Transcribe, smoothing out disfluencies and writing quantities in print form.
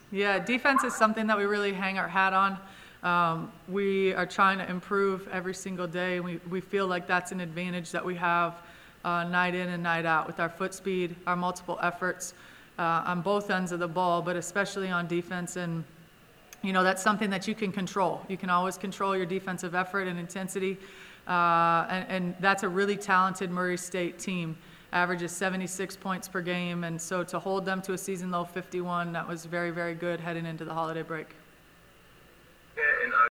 Yeah, defense is something that we really hang our hat on. We are trying to improve every single day. We feel like that's an advantage that we have night in and night out with our foot speed, our multiple efforts on both ends of the ball, but especially on defense. And, that's something that you can control. You can always control your defensive effort and intensity. And that's a really talented Murray State team. Averages 76 points per game, and so to hold them to a season low 51, that was very, very good heading into the holiday break.